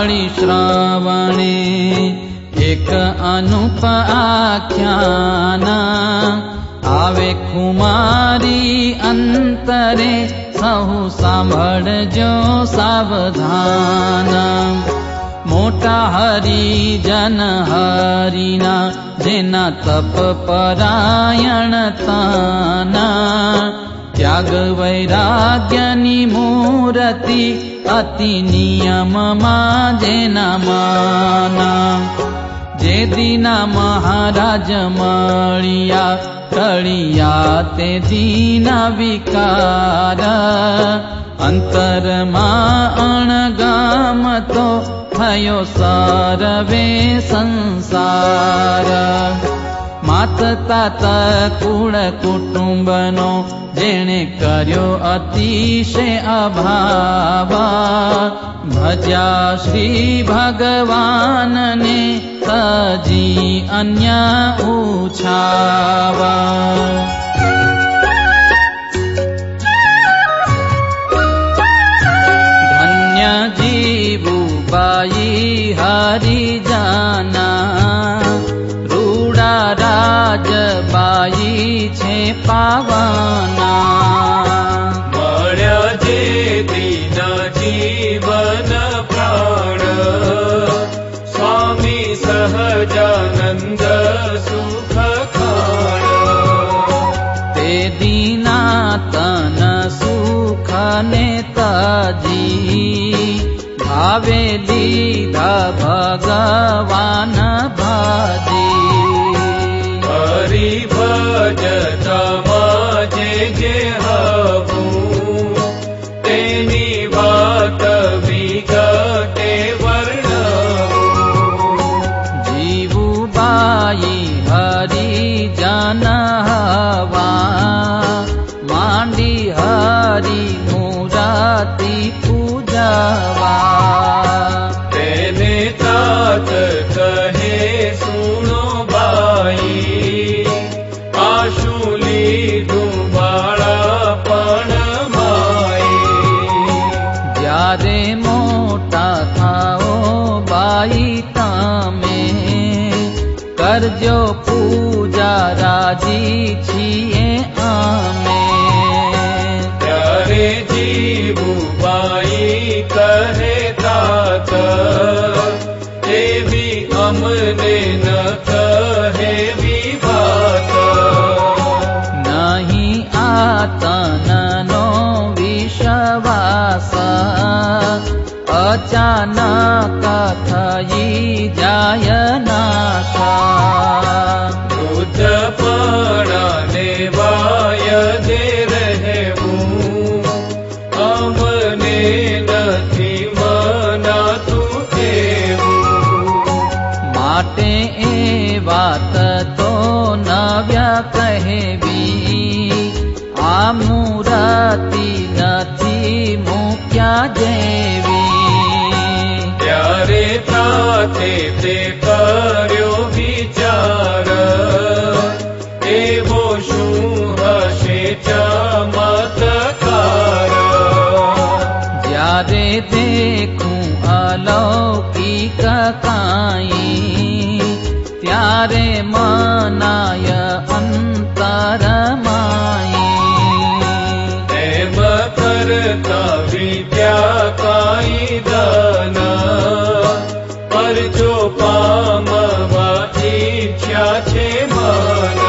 વાળી શ્રાવણે એક અનુપ આખ્યાન આવે કુમારી અંતરે સહુ સાંભળજો સાવધાન મોટા હરિજન હરિના જેના તપ પરાયણ તાના ત્યાગ વૈરાગ્યની મૂર્તિ અતિ નિયમમાં જેના માના જે દીના મહારાજ મળ્યા ટળ્યા તે દીના વિકાર અંતરમાં અણગામ તો થયો સર્વે સંસાર માત તાત કુળ કુટુંબનો જેણે કર્યો અતિશય અભાવ ભજ્યા શ્રી ભગવાનને તજી અન્ય ઉછાવા ધન્ય જીવુબાઈ હરિજાના રૂડા રાજબાઈ છે પાવાના મળ્યા જે દીન જીવન પ્રાણ સ્વામી સહજાનંદ સુખ ખાણ તે દીના તન સુખ ને તજી ભાવે લીધા ભગવાન ભાજી હરિ ભજતમાં જે હવું તેની વાત વિગતે વર્ણવું જીવુબાઈ હરિજન હવા માંડી હરિ મૂર્તિ પૂજવા તેને તાત કહે સુણો બાઈ આશુ લીધું બાળપણ માઈ જ્યારે મોટા થાઓ બાઈ તમે કરજો પૂજા રાજી છીએ અમે ત્યારે જીવુબાઈ કહે તાત એવી અમને ન કહેવી વાત નહીં આતનનો વિશ્વાસ અચાનક થઈ જાય નાશા વૃદ્ધપણાને વાય દે રહેવું અમને નથી મનાતું એવું માટે એ વાત તો નવ્ય કહેવી આ મૂર્તિ નથી મૂક્યા જેવી ત્યારે તાતે તે કર્યો વિચાર એવો શું હશે ચમત્કાર જ્યારે દેખું અલૌકિક કાંઈ ત્યારે મનાય અંતરમાઈ એમ કરતા વિદ્યા કાંઈ દાન પરજો પામવા ઈચ્છા છે મન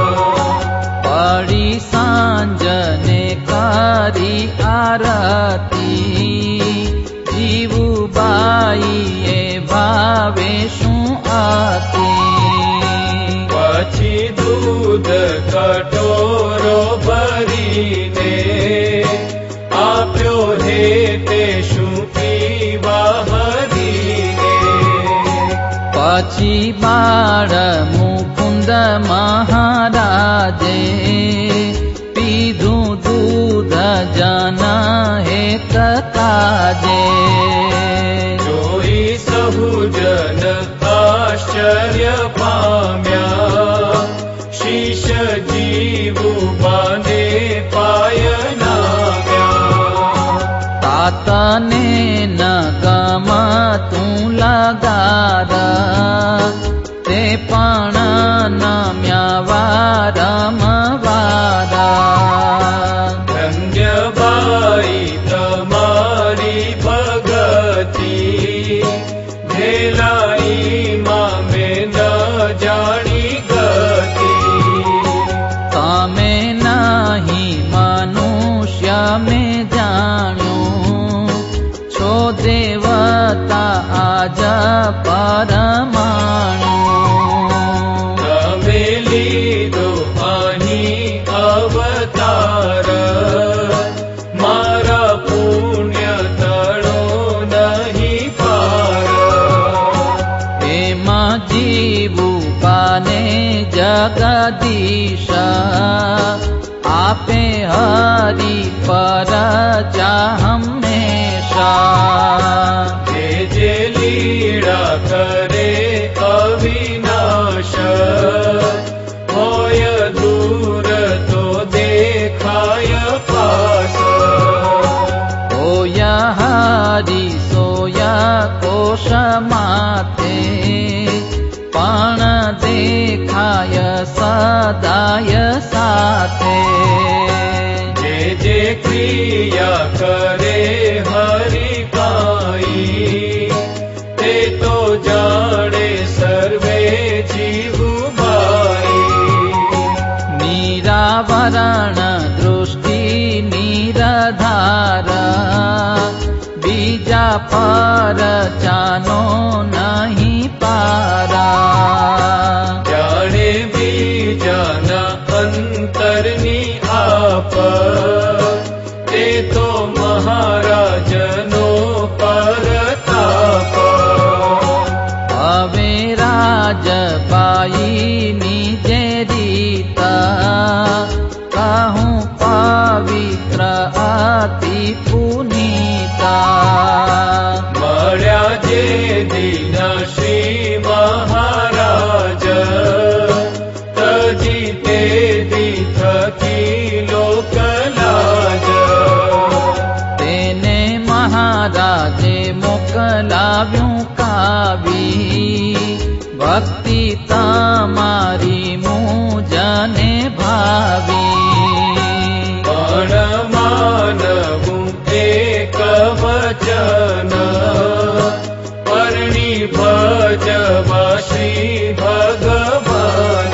પડી સાંજને કરી આરતી જીવુબાઈએ ભાવે શું આતી પછી દૂધ કટોરો ભરીને આપ્યો હે તે શું પીવા હરીને પછી બાળ મુકુંદ મહારાજે પીધું દૂધ જન હેત કાજે જોઈ સહુ જન આશ્ચર્ય પામ્યા શીશ જીવુબાને પાય નામ્યા તાતને ન ગમા તું લગાર તે પણ નમ્યા વારંવાર ધન્ય બાઈ તમારી ભગતિ ભેલાઈ માં મેં ન જાણી ગતિ તમે નહીં મનુષ્ય મેં જાણ્યું છો દેવતા આજ પરમાણ્યું તમે લીધો અહીં અવતાર મારા પુણ્ય તળો નહીં પાર એમાં જીવું પાને જગદીશ આપે હરી પર હંમેશા જે લીડા કરે અવિનાશ હોય દૂર તો દેખાય પાસ ઓય હરી સોય કોશ માથે પણ દેખાય સદાય સાથે જે ક્રિયા કરે હરિ પાઈ તે તો જાણે સર્વે જીવભાઈ નિરાવરણ દૃષ્ટિ નિરધાર બીજા પર ચાનો નહીં પારા જાણે બીજાના અંતરની આપ તે તો મહારાજનો પરતાપ હવે રાજબાઈની જે રીતા કહું પવિત્ર અતિ પુનીતા મળ્યા જે દિન શ્રી મહારાજ તજી તે દી થકી લોકલાજ તેને મહારાજે મોકલાવ્યું કાવી ભક્તિ તમારી મુજને ભાવી પણ માનવું એક વચન પરણી ભજવા શ્રી ભગવાન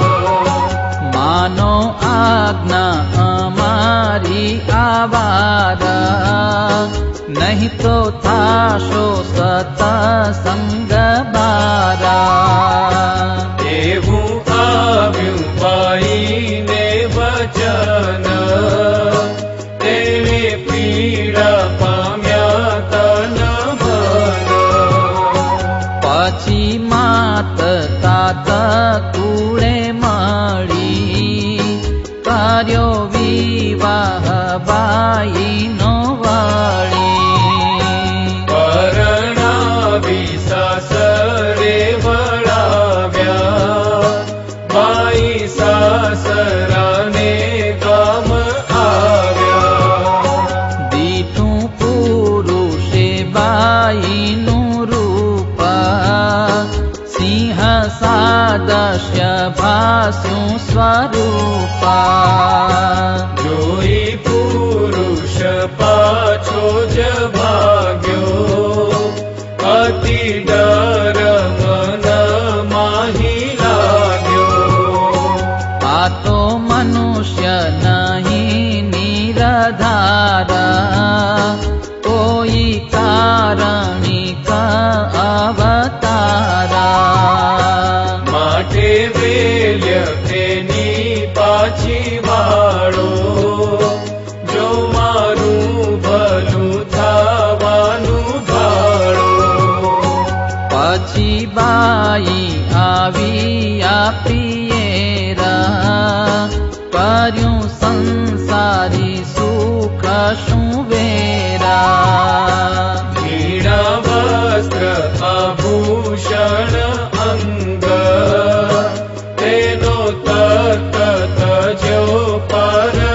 માનો આજ્ઞા અમારી આવારા નહીં તો થાશો સતસંગ બારા એવું આવ્યું બાઈને વચન તેને પીડા પામ્યા તન મન પછી માત તાત કુળે મળી કર્યો વિવાહ બાઈનો વળી પરણાવી સાસરે વળાવ્યા બાઈ સાસરાને ગામ આવ્યા દીઠું પુરુષે બાઈનું રૂપ સિંહ સાદશ્ય ભાસ્યું સ્વરૂપા જોઈ પુરુષ પાછો જ ભાગ્યો અતિ ડર મન માહી લાગ્યો આ તો મનુષ્ય નહીં નિરધારા કોઈ કારણિક અવતારા માટે વેલ્ય તેની પાછી વાળો જો મારું ભલું થવાનું ભાળો પછી બાઈ આવી પ્રિયેરા કર્યું સંસારી સુખ શું વેરા ઝીણા વસ્ત્ર આભૂષણ અંગ તેનો તત તજ્યો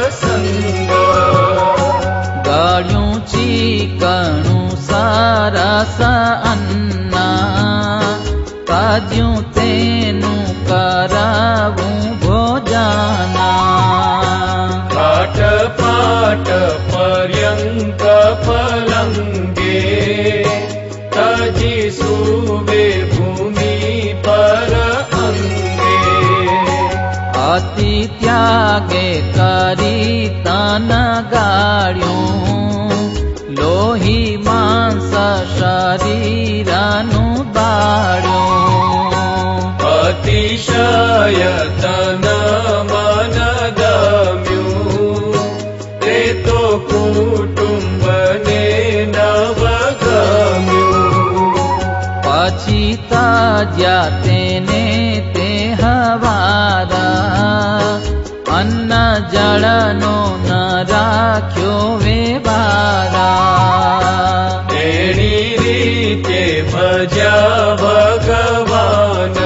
પરસંગ ગળ્યું ચીકણું સારા રસ અન્ના કાજ્યું તેનું કરાવું ભોજના પાટ પાટ પર્યંક પલંગે તજી સુવે ભૂમિ પર અંગે અતિ ત્યાગે કરી તન ગાળ્યું લોહી માંસ શરીરનું બાળ્યું અતિશય તન મન ગમ્યું તે તો કુટુંબને નવ ગમ્યું પછી તાજ્યા તેને તે હવારા અન્ન જળનો ન રાખ્યો વેવારા તેણી રીતે ભજ્યા ભગવાન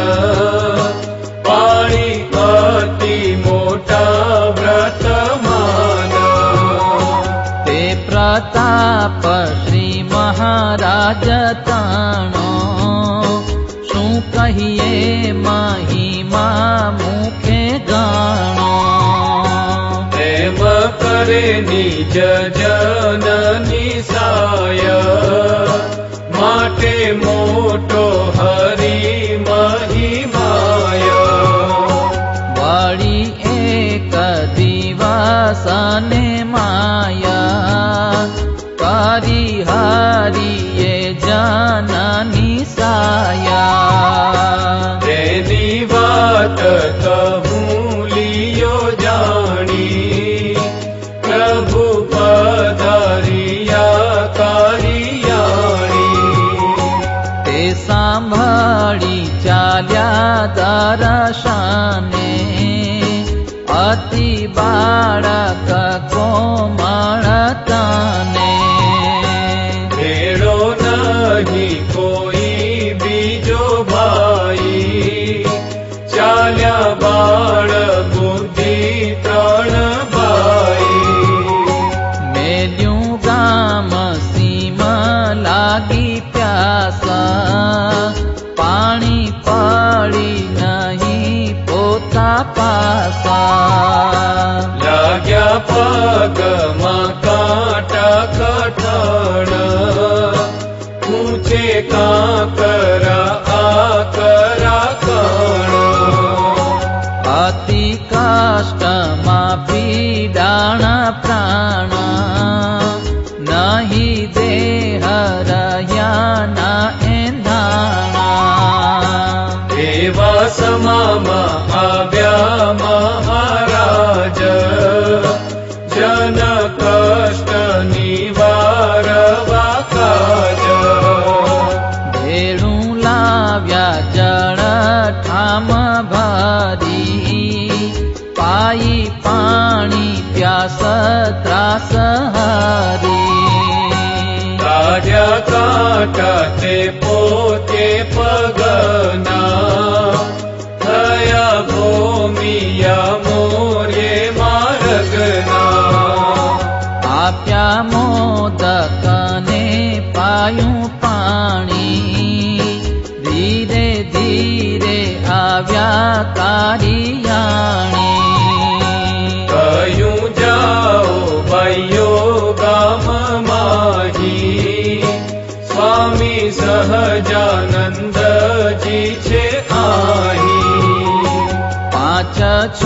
પાણી અતિ મોટા વ્રતમાન તે પ્રતાપ શ્રી મહારાજ તાણો શું કહીએ મહિમા મુખે ગાણો પ્રેમ કરે નિજ જનની સાય માટે મોટો હરિ મહિમાય વળી એક દિવસ ને માયા કરી હરિએ જનની સાયા તેની વાત કહું લિયો જાણી પ્રભુ પધારિયા કારિયાણી તે સાંભળી ચાલ્યા દર્શને અતિ બાળક કોમળ તને ભેળો નહીં કોઈ બીજો ભાઈ ચાલ્યા બાળ બુદ્ધિ ત્રણ ભાઈ મેલ્યું ગામ સીમ લાગી પ્યાસા પાણી પડી નહીં પોતા પાસા લાગ્યા પગમાં કાંટા કઠણ ઊંચે કાંકરા આકરા કણ અતિ કષ્ટમાં પીડાણ પ્રાણ નહીં દેહ રહ્યા ના એંધાણા એવા સમામાં આવ્યા મહારાજ જન કષ્ટ નિવારવા કાજ ભેળું લાવ્યા જળ ઠામ ભરી પાઈ પાણી પ્યાસ ત્રાસ હરી કાઢ્યા કાંટા તે પોતે પગના થયા ભૂમિયા મોર્યે માર્ગના આપ્યા મોદકને પાયું પાણી ધીરે ધીરે આવ્યા કારિયાણી કયું જાઓ ભાઈઓ ગામ માહી સ્વામી સહજાનંદજી છે આહી 5-6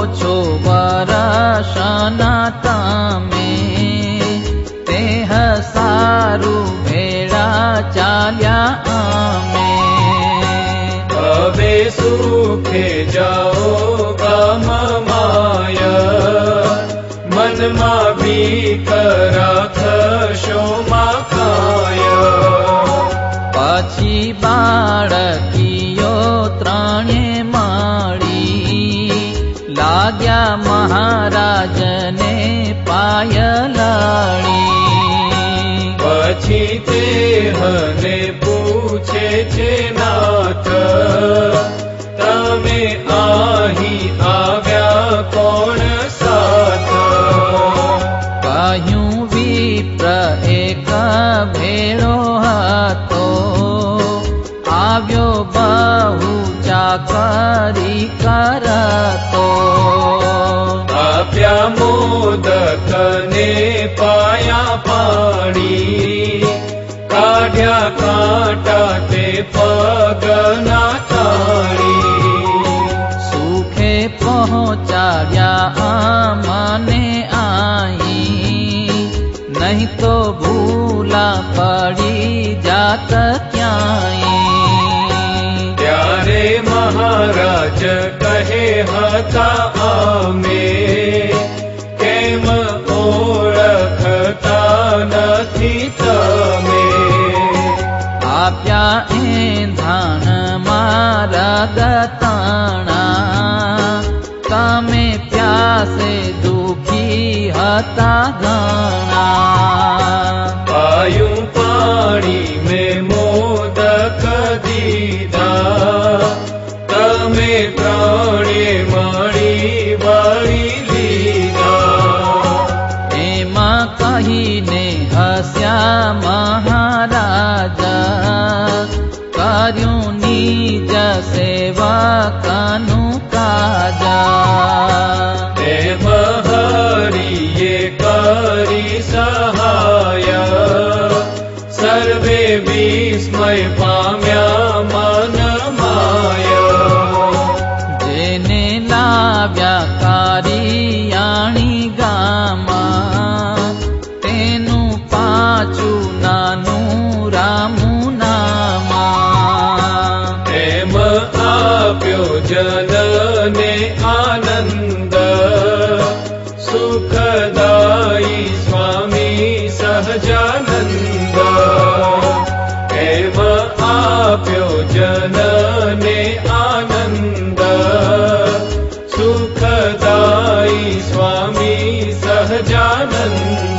વર્ષના તમે તેહ સારું ભેળા ચાલ્યા અમે હવે સુખે જાઓ ગામ માય મનમાં ભીખ રાખશો માખાય પછી બાળકીઓ ત્રણે મળી લાગ્યા મહારાજને પાયલડી પછી તે હને પૂછે છે નાથ તમે અહીં આવ્યા કોણ સાથ કહ્યું વિપ્ર એક ભેળો હતો કરી કરતો. આપ્યા મોદક ને પાયા પાણી, કાઢ્યા કાંટા તે પગના તાળી. સુખે પહોંચાડ્યા આમને આઈ, નહીં તો ભૂલા પડી જાત ક્યાંય. ત્યારે મહારાજ કહે હતા અમે, કેમ ઓળખતા નથી તમે. આપ્યા એંધાણ મારા ગતાણા, તમે પ્યાસે દુખી હતા ઘણા. પાયું પાણી મેં મોદક દીધા, તમે ત્રણે મળી વળી લીધા. એમાં કહીને હસ્યા મહારાજા, કર્યું નિજ સેવકનું કાજા. એમ હરિએ કરી સહાય, સર્વે વિસ્મય પામ્યા મન માયા. જેને લાવ્યા કારિયાણી ગામાં, તેનું પાછું નાનું રામું નામા. એમ આપ્યો જનને આનંદ, સુખદાયી સ્વામી સહજાનંદ. એમ આપ્યો જનને આનંદ, સુખદાયી સ્વામી સહજાનંદ.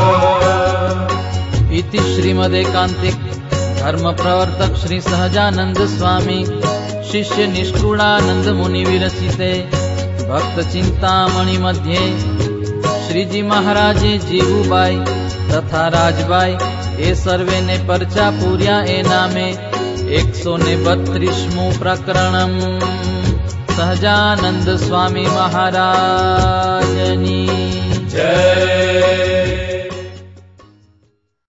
इति श्रीमदेकांतिक धर्म प्रवर्तक श्री सहजानंद स्वामी शिष्य निष्कुलानंद मुनि विरचिते भक्त चिंतामणि मध्ये श्रीजी महाराजे जीवुबाई तथा राजबाई ए सर्वे ने परचा पूर्या ए नामे 132 प्रकरणम. सहजानंद स्वामी महाराजनी जय.